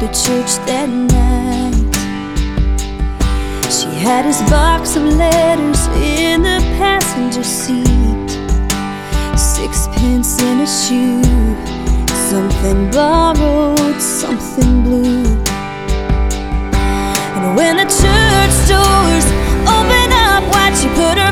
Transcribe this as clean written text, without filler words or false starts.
to church that night. She had his box of letters in the passenger seat, 6 pence in a shoe, something borrowed, something blue. And when the church doors opened up wide, she put her